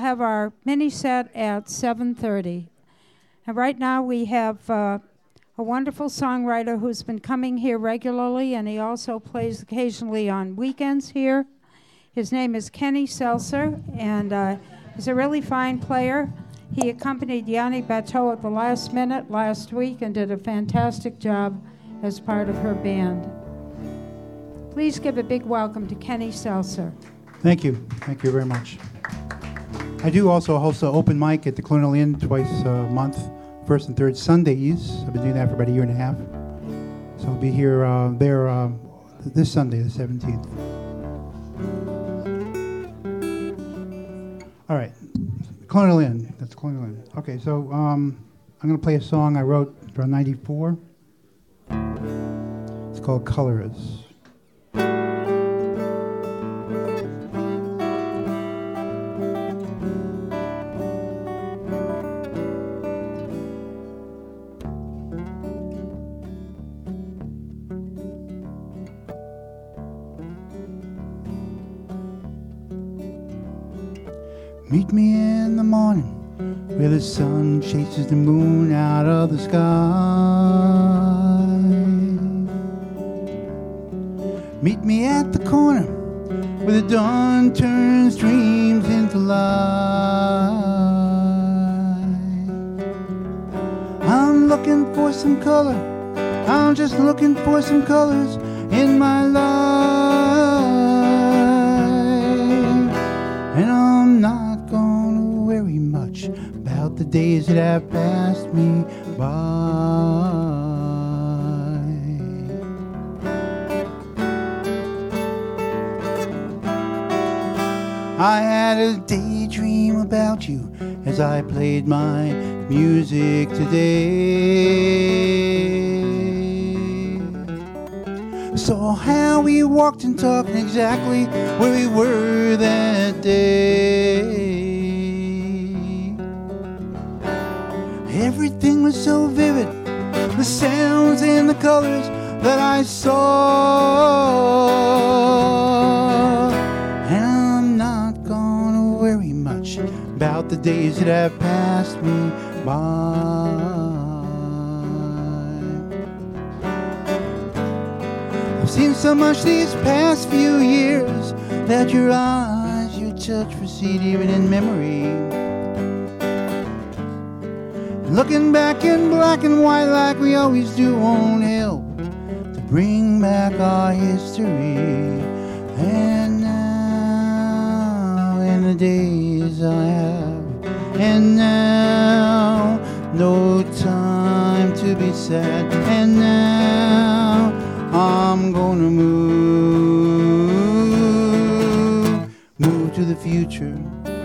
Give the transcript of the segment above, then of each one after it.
have our mini set at 7:30. And right now we have a wonderful songwriter who's been coming here regularly, and he also plays occasionally on weekends here. His name is Kenny Seltzer, and he's a really fine player. He accompanied Yanni Bateau at the last minute last week and did a fantastic job as part of her band. Please give a big welcome to Kenny Seltzer. Thank you. Thank you very much. I do also host an open mic at the Colonial Inn twice a month, first and third Sundays. I've been doing that for about a year and a half. So I'll be here there this Sunday, the 17th. All right. Colonial Inn. That's Colonial Inn. Okay, so I'm going to play a song I wrote around 94. It's called Colors. Meet me in the morning where the sun chases the moon out of the sky. Meet me at the corner where the dawn turns dreams into light. I'm looking for some color. I'm just looking for some colors in my life. And I'm not worry much about the days that have passed me by. I had a daydream about you as I played my music today. Saw how we walked and talked exactly where we were that day. Everything was so vivid, the sounds and the colors that I saw. And I'm not gonna worry much about the days that have passed me by. I've seen so much these past few years that your eyes, your touch recede even in memory. Looking back in black and white like we always do won't help to bring back our history. And now in the days I have, and now no time to be sad. And now I'm gonna move to the future.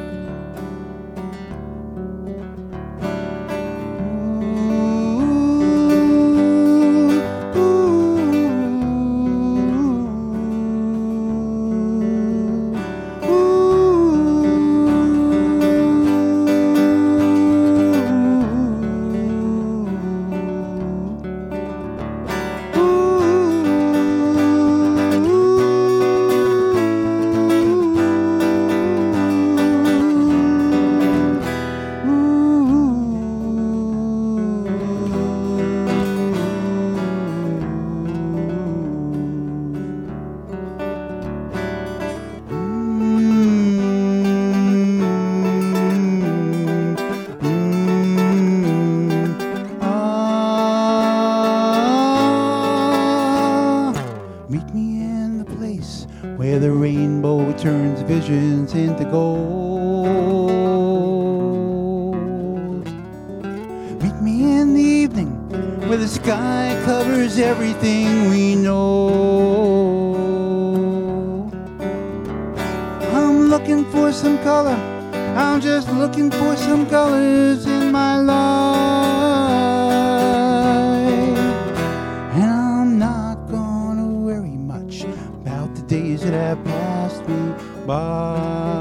Visions into gold. Meet me in the evening where the sky covers everything we know. I'm looking for some color. I'm just looking for some colors in my life. And I'm not gonna worry much about the days that have passed me by.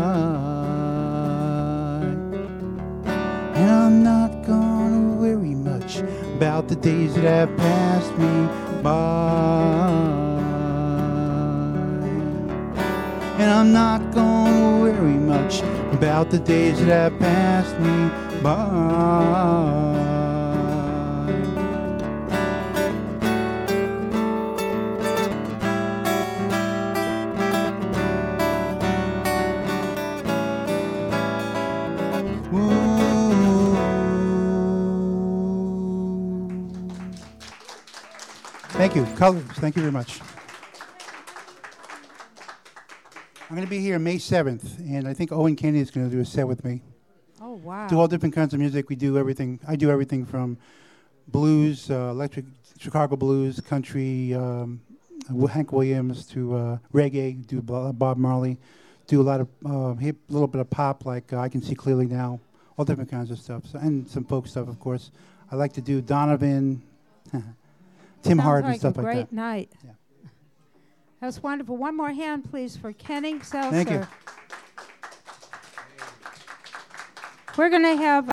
And I'm not gonna worry much about the days that have passed me by. and I'm not gonna worry much about the days that have passed me by. Thank you. Colors, thank you very much. I'm going to be here May 7th, and I think Owen Kennedy is going to do a set with me. Oh, wow. Do all different kinds of music. We do everything. I do everything from blues, electric Chicago blues, country, Hank Williams, to reggae, do Bob Marley, do a lot of hip, little bit of pop, like I Can See Clearly Now, all different kinds of stuff, so, and some folk stuff, of course. I like to do Donovan, Tim Hart, and stuff like that. Sounds like a great night. Yeah. That's wonderful. One more hand, please, for Kenny Seltzer. Thank you. We're going to have